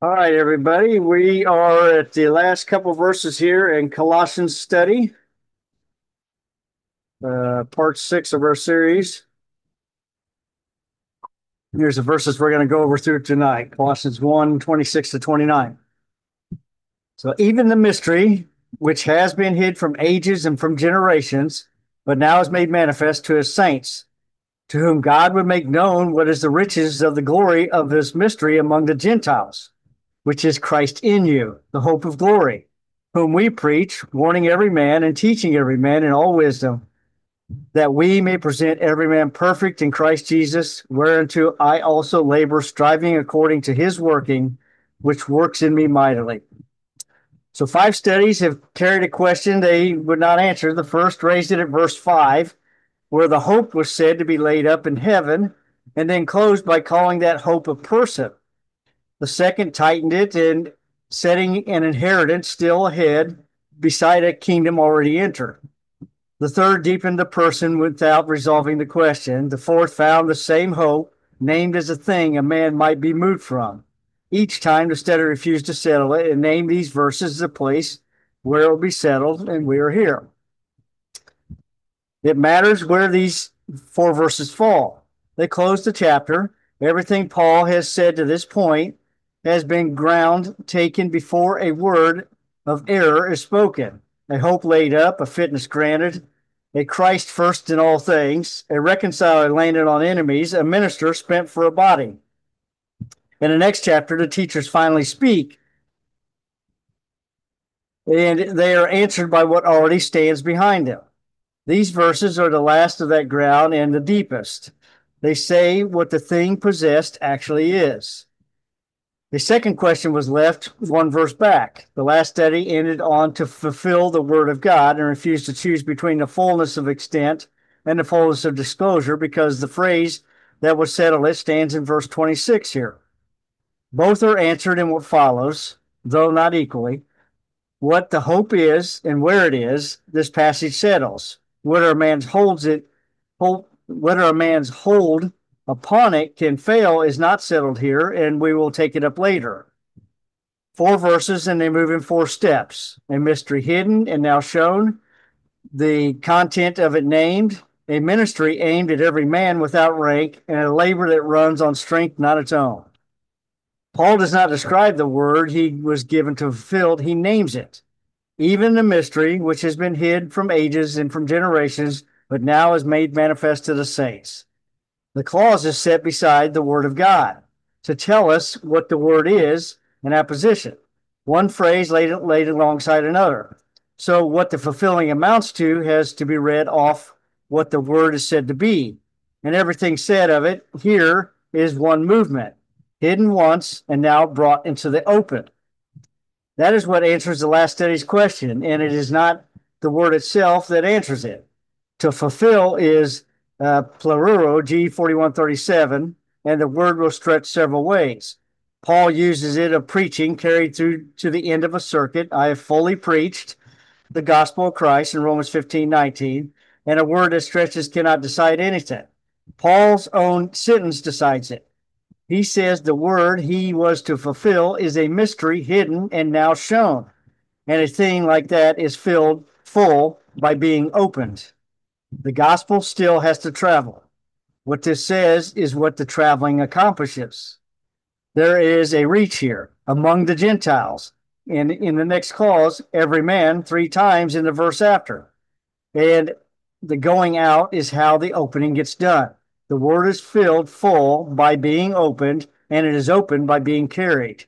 All right, everybody. We are at the last couple verses here in Colossians study, part 6 of our series. Here's the verses we're going to go over through tonight. Colossians 1:26 to 29. So even the mystery, which has been hid from ages and from generations, but now is made manifest to his saints, to whom God would make known what is the riches of the glory of this mystery among the Gentiles, which is Christ in you, the hope of glory, whom we preach, warning every man and teaching every man in all wisdom, that we may present every man perfect in Christ Jesus, whereunto I also labor, striving according to his working, which works in me mightily. So 5 studies have carried a question they would not answer. The first raised it at verse 5, where the hope was said to be laid up in heaven, and then closed by calling that hope a person. The second tightened it and setting an inheritance still ahead beside a kingdom already entered. The third deepened the person without resolving the question. The fourth found the same hope, named as a thing a man might be moved from. Each time the study refused to settle it and named these verses the place where it will be settled, and we are here. It matters where these 4 verses fall. They close the chapter. Everything Paul has said to this point has been ground taken before a word of error is spoken, a hope laid up, a fitness granted, a Christ first in all things, a reconciler landed on enemies, a minister spent for a body. In the next chapter, the teachers finally speak, and they are answered by what already stands behind them. These verses are the last of that ground and the deepest. They say what the thing possessed actually is. The second question was left 1 verse back. The last study ended on to fulfill the word of God and refused to choose between the fullness of extent and the fullness of disclosure, because the phrase that would settle it stands in verse 26 here. Both are answered in what follows, though not equally. What the hope is and where it is, this passage settles. Whether a man's hold upon it can fail is not settled here, and we will take it up later. 4 verses, and they move in 4 steps. A mystery hidden and now shown, the content of it named, a ministry aimed at every man without rank, and a labor that runs on strength not its own. Paul does not describe the word he was given to fulfill, he names it. Even the mystery, which has been hid from ages and from generations, but now is made manifest to the saints. The clause is set beside the word of God to tell us what the word is in apposition. One phrase laid alongside another. So what the fulfilling amounts to has to be read off what the word is said to be. And everything said of it here is one movement, hidden once and now brought into the open. That is what answers the last study's question, and it is not the word itself that answers it. To fulfill is pleruro, G 4137, and the word will stretch several ways. Paul uses it of preaching carried through to the end of a circuit. I have fully preached the gospel of Christ in Romans 15:19, and a word that stretches cannot decide anything. Paul's own sentence decides it. He says the word he was to fulfill is a mystery hidden and now shown. And a thing like that is filled full by being opened. The gospel still has to travel. What this says is what the traveling accomplishes. There is a reach here among the Gentiles. And in the next clause, every man 3 times in the verse after. And the going out is how the opening gets done. The word is filled full by being opened, and it is opened by being carried.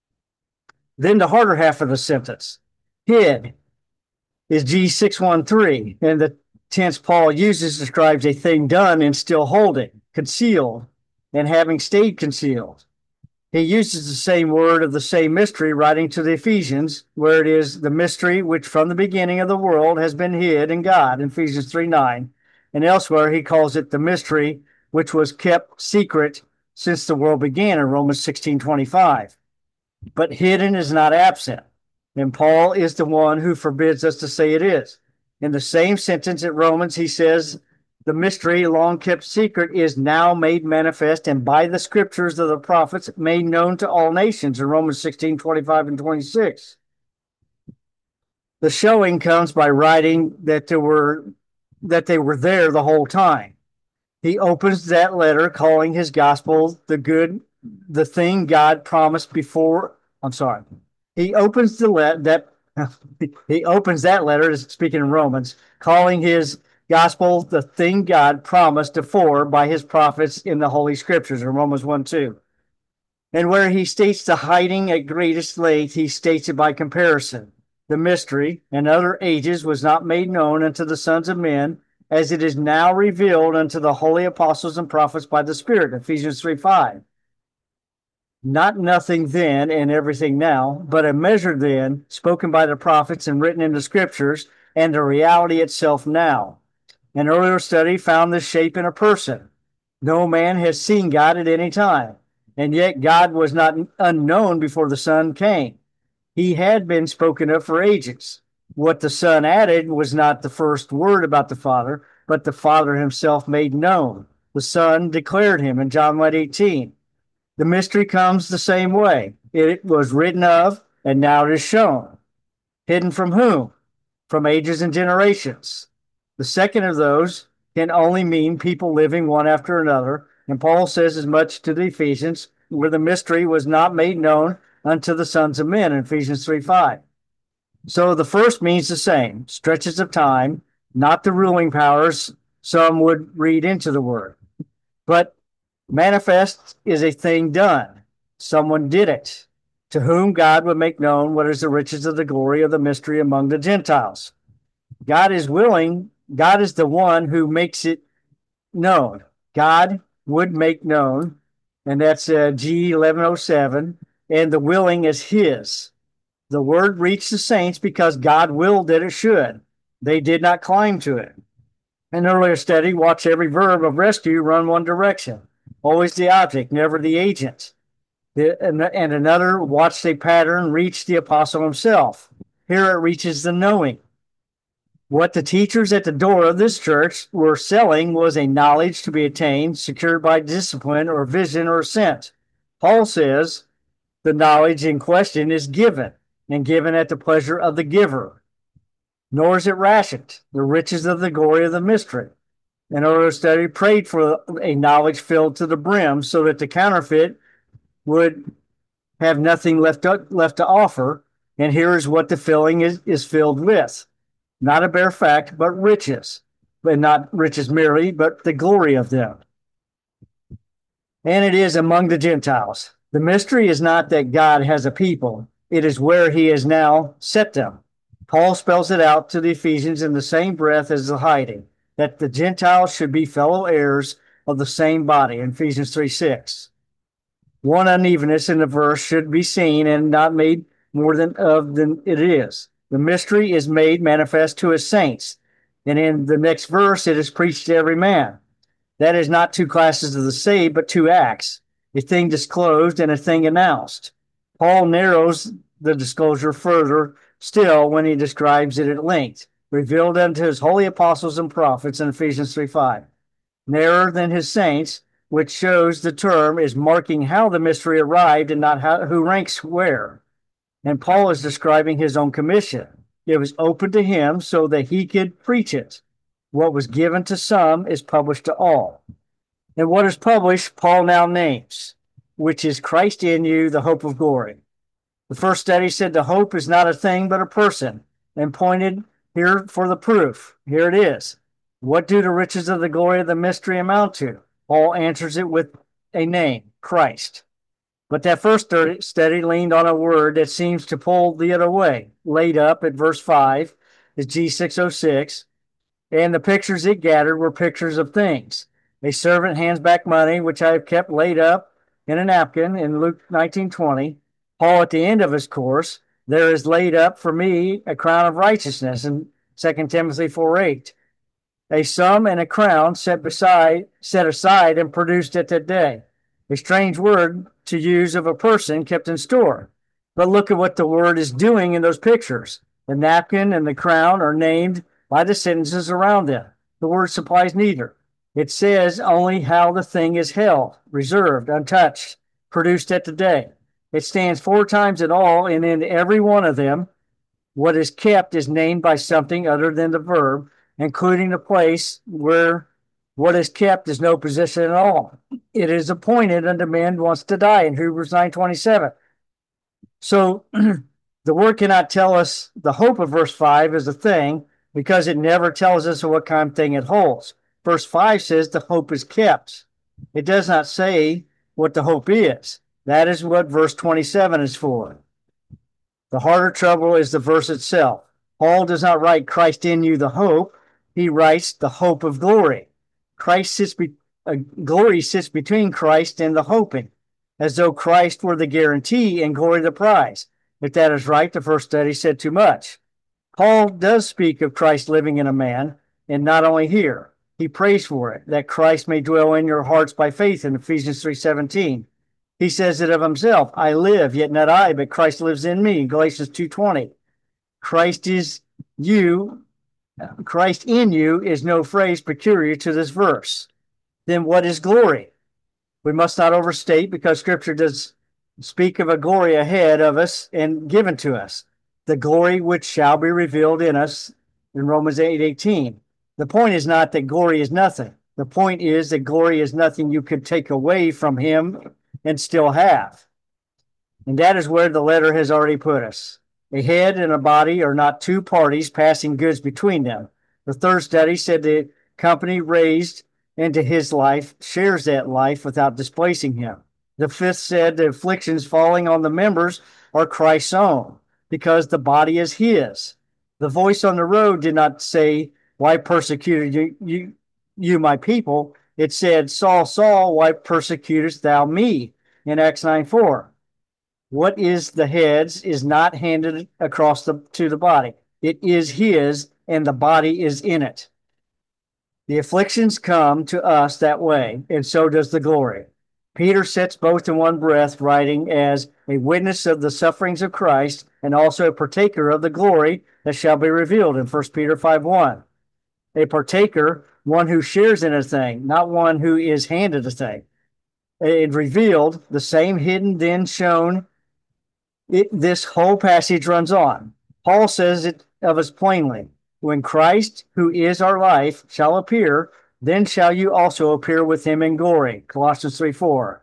Then the harder half of the sentence, hid, is G613, and the tense Paul uses describes a thing done and still holding, concealed, and having stayed concealed. He uses the same word of the same mystery, writing to the Ephesians, where it is the mystery which from the beginning of the world has been hid in God, in Ephesians 3:9. And elsewhere, he calls it the mystery which was kept secret since the world began, in Romans 16:25. But hidden is not absent, and Paul is the one who forbids us to say it is. In the same sentence at Romans, he says The mystery, long kept secret, is now made manifest and by the scriptures of the prophets made known to all nations in Romans 16:25 and 26. The showing comes by writing that they were there the whole time. He opens that letter calling his gospel the thing God promised before. I'm sorry. He opens he opens that letter, speaking in Romans, calling his gospel the thing God promised before by his prophets in the Holy Scriptures in Romans 1:2. And where he states the hiding at greatest length, he states it by comparison. The mystery in other ages was not made known unto the sons of men, as it is now revealed unto the holy apostles and prophets by the Spirit. Ephesians 3:5. Not nothing then and everything now, but a measure then, spoken by the prophets and written in the scriptures, and the reality itself now. An earlier study found this shape in a person. No man has seen God at any time, and yet God was not unknown before the Son came. He had been spoken of for ages. What the Son added was not the first word about the Father, but the Father himself made known. The Son declared him in John 1:18. The mystery comes the same way. It was written of, and now it is shown. Hidden from whom? From ages and generations. The second of those can only mean people living one after another, and Paul says as much to the Ephesians, where the mystery was not made known unto the sons of men in Ephesians 3:5. So the first means the same, stretches of time, not the ruling powers some would read into the word. But manifest is a thing done. Someone did it, to whom God would make known what is the riches of the glory of the mystery among the Gentiles. God is willing. God is the one who makes it known. God would make known, and that's G 1107, and the willing is his. The word reached the saints because God willed that it should. They did not climb to it. An earlier study, watch every verb of rescue run one direction. Always the object, never the agent. And another, watch the pattern reach the apostle himself. Here it reaches the knowing. What the teachers at the door of this church were selling was a knowledge to be attained, secured by discipline or vision or assent. Paul says the knowledge in question is given, and given at the pleasure of the giver. Nor is it rationed, the riches of the glory of the mystery. An earlier study prayed for a knowledge filled to the brim so that the counterfeit would have nothing left to offer. And here is what the filling is filled with. Not a bare fact, but riches. But not riches merely, but the glory of them. And it is among the Gentiles. The mystery is not that God has a people. It is where he has now set them. Paul spells it out to the Ephesians in the same breath as the hiding, that the Gentiles should be fellow heirs of the same body in Ephesians 3:6. One unevenness in the verse should be seen and not made more than it is. The mystery is made manifest to his saints. And in the next verse, it is preached to every man. That is not two classes of the saved, but two acts, a thing disclosed and a thing announced. Paul narrows the disclosure further still when he describes it at length, revealed unto his holy apostles and prophets in Ephesians 3:5. Narrower than his saints, which shows the term is marking how the mystery arrived and not who ranks where. And Paul is describing his own commission. It was open to him so that he could preach it. What was given to some is published to all. And what is published, Paul now names, which is Christ in you, the hope of glory. The first study said the hope is not a thing but a person, and pointed here for the proof. Here it is. What do the riches of the glory of the mystery amount to? Paul answers it with a name, Christ. But that first study leaned on a word that seems to pull the other way. Laid up at verse 5 is G606, and the pictures it gathered were pictures of things. A servant hands back money, which I have kept laid up in a napkin in Luke 19:20. Paul, at the end of his course, there is laid up for me a crown of righteousness in 2 Timothy 4:8. A sum and a crown set aside and produced at that day. A strange word to use of a person kept in store. But look at what the word is doing in those pictures. The napkin and the crown are named by the sentences around them. The word supplies neither. It says only how the thing is held, reserved, untouched, produced at the day. It stands 4 times in all, and in every one of them, what is kept is named by something other than the verb, including the place where what is kept is no position at all. It is appointed unto man who wants to die in Hebrews 9:27. So the word cannot tell us the hope of verse 5 is a thing because it never tells us what kind of thing it holds. Verse 5 says the hope is kept. It does not say what the hope is. That is what verse 27 is for. The harder trouble is the verse itself. Paul does not write Christ in you, the hope. He writes the hope of glory. Glory sits between Christ and the hoping, as though Christ were the guarantee and glory the prize. If that is right, the first study said too much. Paul does speak of Christ living in a man, and not only here. He prays for it, that Christ may dwell in your hearts by faith in Ephesians 3:17. He says it of himself, I live, yet not I, but Christ lives in me, Galatians 2:20. Christ in you is no phrase peculiar to this verse. Then what is glory? We must not overstate because scripture does speak of a glory ahead of us and given to us. The glory which shall be revealed in us in Romans 8:18. The point is not that glory is nothing. The point is that glory is nothing you could take away from him and still have. And that is where the letter has already put us. A head and a body are not two parties passing goods between them. The third study said the company raised into his life shares that life without displacing him. The fifth said the afflictions falling on the members are Christ's own because the body is his. The voice on the road did not say, why persecuted you my people? It said, Saul, Saul, why persecutest thou me? In Acts 9:4. What is the head's is not handed across to the body. It is his, and the body is in it. The afflictions come to us that way, and so does the glory. Peter sets both in one breath, writing as a witness of the sufferings of Christ and also a partaker of the glory that shall be revealed in 1 Peter 5:1. A partaker, one who shares in a thing, not one who is handed a thing. It revealed, the same hidden then shown. This whole passage runs on. Paul says it of us plainly. When Christ, who is our life, shall appear, then shall you also appear with him in glory. Colossians 3:4.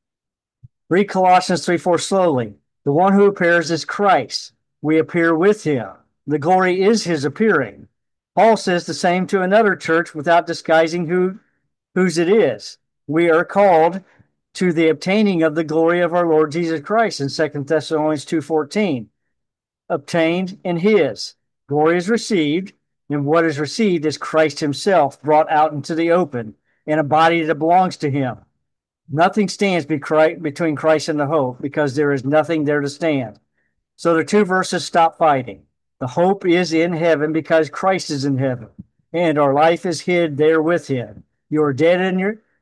Read Colossians 3:4 slowly. The one who appears is Christ. We appear with him. The glory is his appearing. Paul says the same to another church without disguising whose it is. We are called to the obtaining of the glory of our Lord Jesus Christ in 2 Thessalonians 2:14. Obtained in his. Glory is received, and what is received is Christ himself brought out into the open in a body that belongs to him. Nothing stands between Christ and the hope because there is nothing there to stand. So the two verses stop fighting. The hope is in heaven because Christ is in heaven, and our life is hid there with him. You are dead and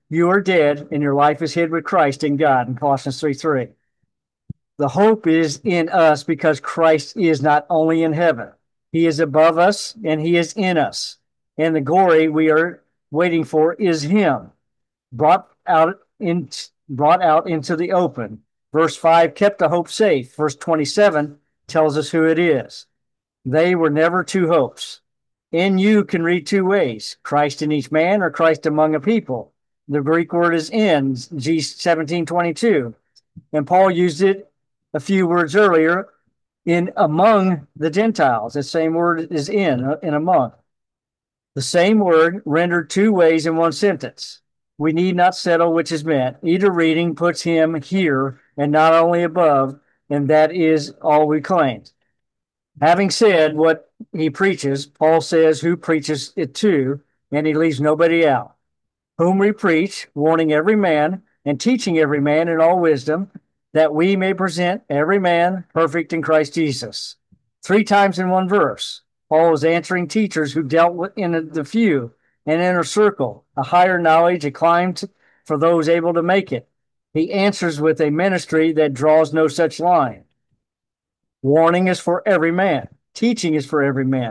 your life is hid with Christ in God in Colossians 3:3. The hope is in us because Christ is not only in heaven, he is above us and he is in us. And the glory we are waiting for is him, brought out into the open. Verse 5 kept the hope safe. Verse 27 tells us who it is. They were never two hopes. In you can read two ways, Christ in each man or Christ among a people. The Greek word is in, G 17:22. And Paul used it a few words earlier in among the Gentiles. The same word is in among. The same word rendered two ways in one sentence. We need not settle which is meant. Either reading puts him here and not only above, and that is all we claim. Having said what he preaches, Paul says who preaches it to, and he leaves nobody out. Whom we preach, warning every man and teaching every man in all wisdom, that we may present every man perfect in Christ Jesus. 3 times in one verse, Paul is answering teachers who dealt in the few, an inner circle, a higher knowledge, a climb for those able to make it. He answers with a ministry that draws no such line. Warning is for every man. Teaching is for every man.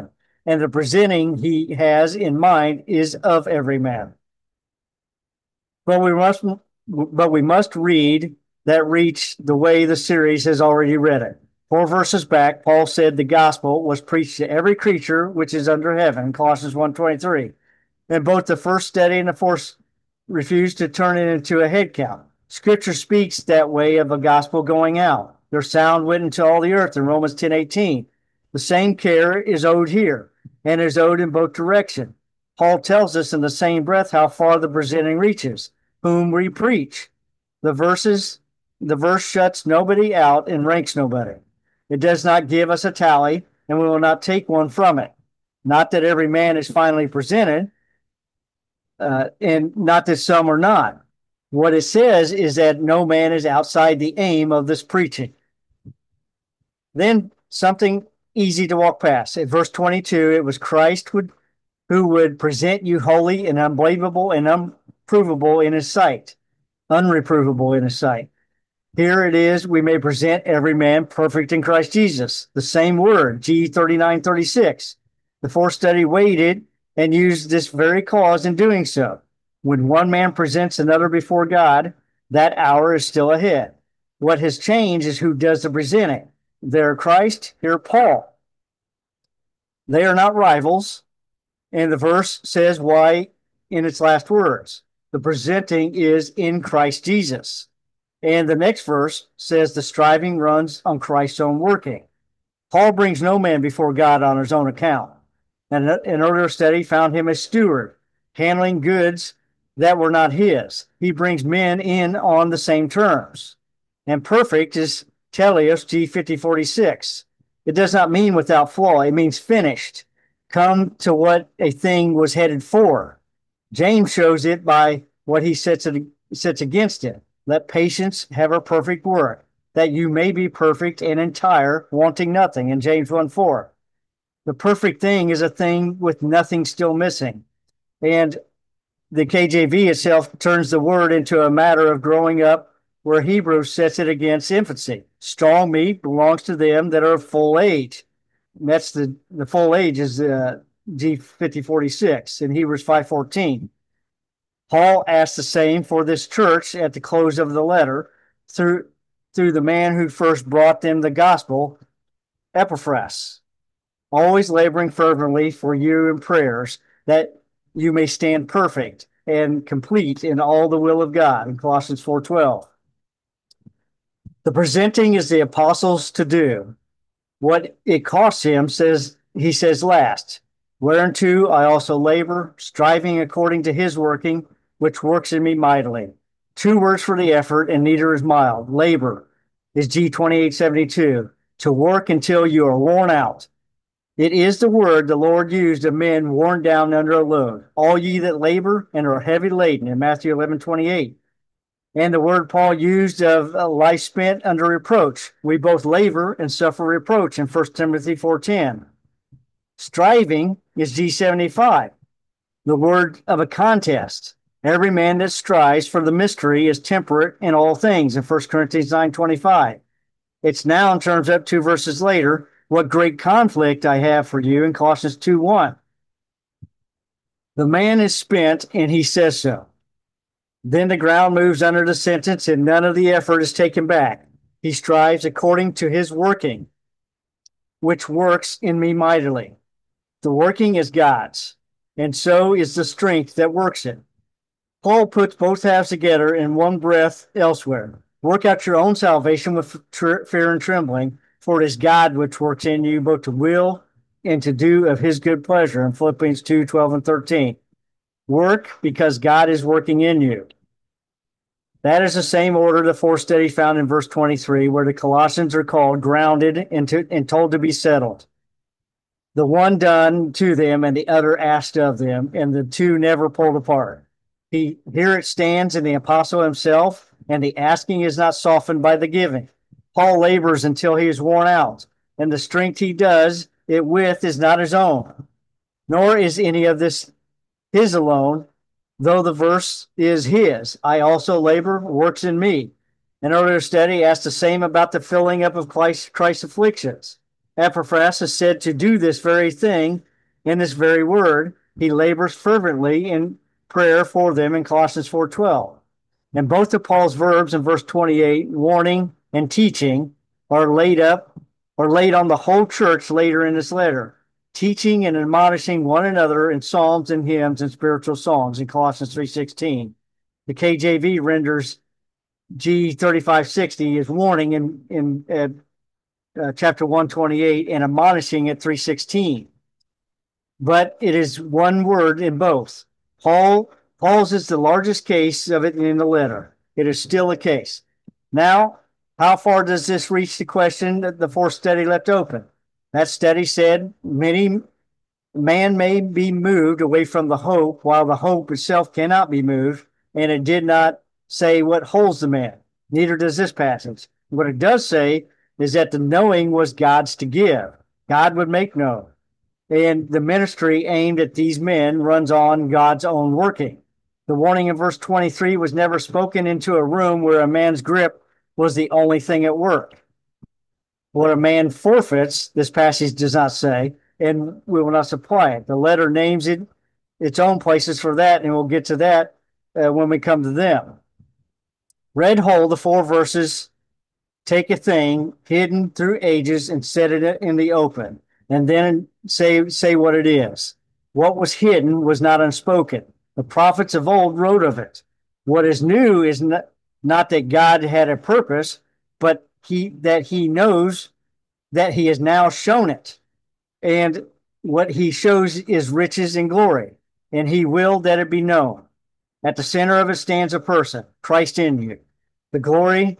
and the presenting he has in mind is of every man. But we must read that reach the way the series has already read it. 4 verses back, Paul said the gospel was preached to every creature which is under heaven, Colossians 1:23. And both the first study and the fourth refused to turn it into a head count. Scripture speaks that way of a gospel going out. Their sound went into all the earth in Romans 10:18. The same care is owed here and is owed in both directions. Paul tells us in the same breath how far the presenting reaches, whom we preach. The verse shuts nobody out and ranks nobody. It does not give us a tally, and we will not take one from it. Not that every man is finally presented, and not that some are not. What it says is that no man is outside the aim of this preaching. Then something easy to walk past. At verse 22, it was Christ who would present you holy and unblameable and unprovable in his sight, unreprovable in his sight. Here it is, we may present every man perfect in Christ Jesus. The same word, G 39:36. The fourth study waited and used this very clause in doing so. When one man presents another before God, that hour is still ahead. What has changed is who does the presenting. There Christ, here Paul. They are not rivals, and the verse says why in its last words. The presenting is in Christ Jesus. And the next verse says the striving runs on Christ's own working. Paul brings no man before God on his own account. And an earlier study found him a steward, handling goods that were not his. He brings men in on the same terms. And perfect is teleos, G 50:46. It does not mean without flaw. It means finished. Come to what a thing was headed for. James shows it by what he sets against it. Let patience have a perfect work, that you may be perfect and entire, wanting nothing, in James 1:4. The perfect thing is a thing with nothing still missing. And the KJV itself turns the word into a matter of growing up, where Hebrews sets it against infancy. Strong meat belongs to them that are of full age. And that's the full age is G 50:46 in Hebrews 5:14. Paul asked the same for this church at the close of the letter through the man who first brought them the gospel, Epaphras, always laboring fervently for you in prayers that you may stand perfect and complete in all the will of God, in Colossians 4:12. The presenting is the apostles to do. What it costs him, he says last, whereunto I also labor, striving according to his working, which works in me mightily. 2 words for the effort, and neither is mild. Labor is G 28:72. To work until you are worn out. It is the word the Lord used of men worn down under a load. All ye that labor and are heavy laden in Matthew 11:28. And the word Paul used of a life spent under reproach. We both labor and suffer reproach in 1 Timothy 4:10. Striving is G75, the word of a contest. Every man that strives for the mystery is temperate in all things in 1 Corinthians 9:25. Its noun turns up 2 verses later. What great conflict I have for you in Colossians 2:1. The man is spent and he says so. Then the ground moves under the sentence and none of the effort is taken back. He strives according to his working, which works in me mightily. The working is God's, and so is the strength that works it. Paul puts both halves together in one breath elsewhere. Work out your own salvation with fear and trembling, for it is God which works in you both to will and to do of his good pleasure in Philippians 2:12 and 13. Work because God is working in you. That is the same order the fourth study found in verse 23, where the Colossians are called, grounded, and told to be settled. The one done to them and the other asked of them, and the two never pulled apart. Here it stands in the apostle himself, and the asking is not softened by the giving. Paul labors until he is worn out, and the strength he does it with is not his own, nor is any of this his alone, though the verse is his. I also labor, works in me. An earlier study asked the same about the filling up of Christ's afflictions. Epaphras is said to do this very thing in this very word. He labors fervently in prayer for them in Colossians 4:12. And both of Paul's verbs in verse 28, warning and teaching, are laid on the whole church later in this letter, teaching and admonishing one another in psalms and hymns and spiritual songs in Colossians 3:16. The KJV renders G3560 as warning in chapter 128 and admonishing at 3:16. But it is one word in both. Paul's is the largest case of it in the letter. It is still a case. Now, how far does this reach the question that the fourth study left open? That study said man may be moved away from the hope, while the hope itself cannot be moved, and it did not say what holds the man. Neither does this passage. What it does say is that the knowing was God's to give. God would make known. And the ministry aimed at these men runs on God's own working. The warning in verse 23 was never spoken into a room where a man's grip was the only thing at work. What a man forfeits, this passage does not say, and we will not supply it. The letter names it its own places for that, and we'll get to that when we come to them. Read whole, the 4 verses take a thing hidden through ages and set it in the open, and then say what it is. What was hidden was not unspoken. The prophets of old wrote of it. What is new is not that God had a purpose, but that he knows that he has now shown it. And what he shows is riches and glory, and he willed that it be known. At the center of it stands a person, Christ in you. The glory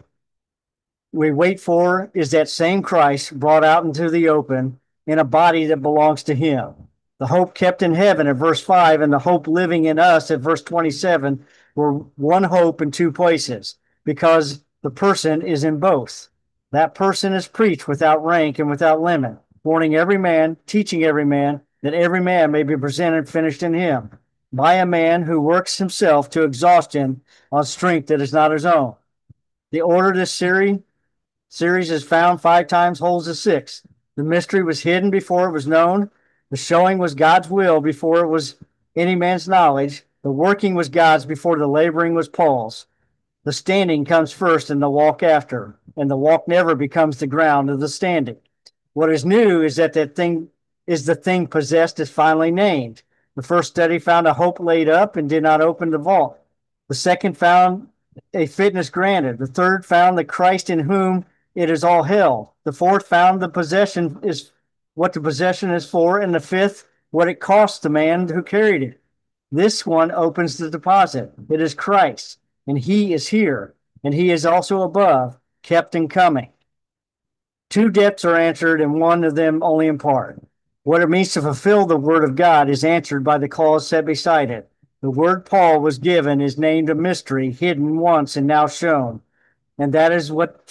we wait for is that same Christ brought out into the open in a body that belongs to him. The hope kept in heaven at verse 5 and the hope living in us at verse 27 were one hope in 2 places, because the person is in both. That person is preached without rank and without limit, warning every man, teaching every man, that every man may be presented finished in him, by a man who works himself to exhaustion on strength that is not his own. The order of this series is found 5 times, holds a 6th. The mystery was hidden before it was known. The showing was God's will before it was any man's knowledge. The working was God's before the laboring was Paul's. The standing comes first and the walk after, and the walk never becomes the ground of the standing. What is new is that thing is the thing possessed is finally named. The first study found a hope laid up and did not open the vault. The second found a fitness granted. The third found the Christ in whom it is all held. The fourth found the possession is what the possession is for, and the fifth, what it cost the man who carried it. This one opens the deposit. It is Christ, and he is here, and he is also above, kept and coming. 2 debts are answered, and one of them only in part. What it means to fulfill the word of God is answered by the clause set beside it. The word Paul was given is named a mystery, hidden once and now shown. And that is what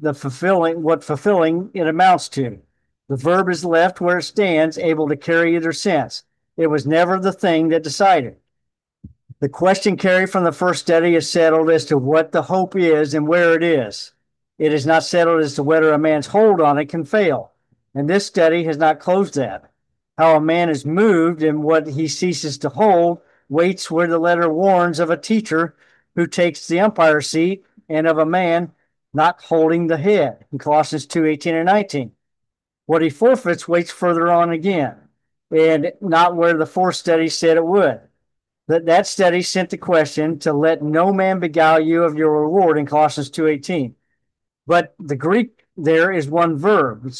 fulfilling it amounts to. The verb is left where it stands, able to carry either sense. It was never the thing that decided. The question carried from the first study is settled as to what the hope is and where it is. It is not settled as to whether a man's hold on it can fail. And this study has not closed that. How a man is moved and what he ceases to hold waits where the letter warns of a teacher who takes the umpire seat and of a man not holding the head in Colossians 2:18 and 19. What he forfeits waits further on again, and not where the fourth study said it would. That study sent the question to let no man beguile you of your reward in Colossians 2:18. But the Greek there is one verb. It's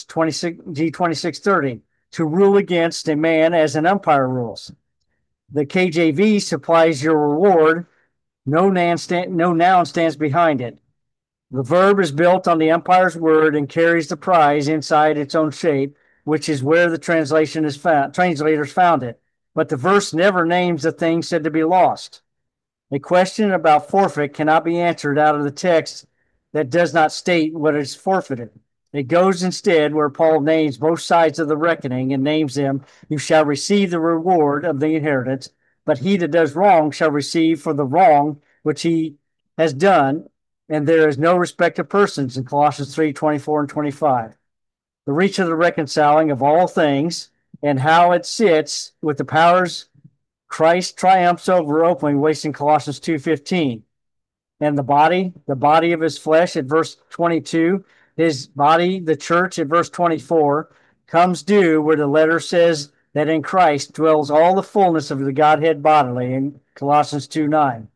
G2630, to rule against a man as an umpire rules. The KJV supplies your reward. No noun stands behind it. The verb is built on the umpire's word and carries the prize inside its own shape, which is where the translators found it. But the verse never names the thing said to be lost. A question about forfeit cannot be answered out of the text that does not state what is forfeited. It goes instead where Paul names both sides of the reckoning and names them, you shall receive the reward of the inheritance, but he that does wrong shall receive for the wrong which he has done, and there is no respect of persons in Colossians 3:24 and 25. The reach of the reconciling of all things and how it sits with the powers Christ triumphs over openly, wasting Colossians 2:15. And the body of his flesh at verse 22, his body, the church at verse 24, comes due where the letter says that in Christ dwells all the fullness of the Godhead bodily in Colossians 2:9.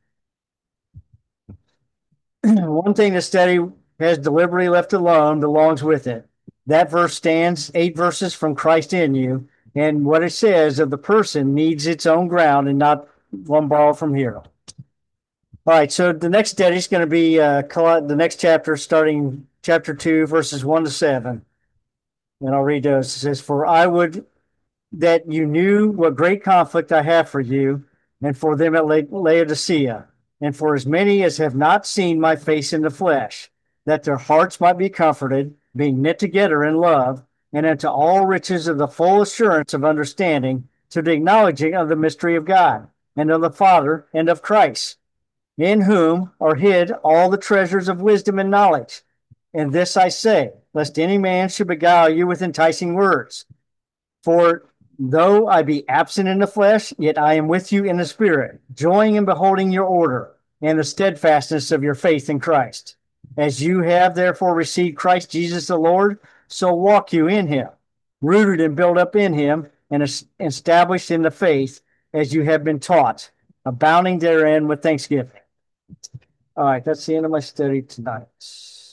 One thing the study has deliberately left alone belongs with it. That verse stands 8 verses from Christ in you, and what it says of the person needs its own ground and not one borrowed from here. All right, so the next study is going to be the next chapter, starting chapter 2, verses 1 to 7. And I'll read those. It says, "For I would that you knew what great conflict I have for you and for them at Laodicea, and for as many as have not seen my face in the flesh, that their hearts might be comforted, being knit together in love, and unto all riches of the full assurance of understanding, to the acknowledging of the mystery of God, and of the Father, and of Christ, in whom are hid all the treasures of wisdom and knowledge. And this I say, lest any man should beguile you with enticing words. For though I be absent in the flesh, yet I am with you in the spirit, joying in beholding your order and the steadfastness of your faith in Christ. As you have therefore received Christ Jesus the Lord, so walk you in him, rooted and built up in him, and established in the faith as you have been taught, abounding therein with thanksgiving." All right, that's the end of my study tonight.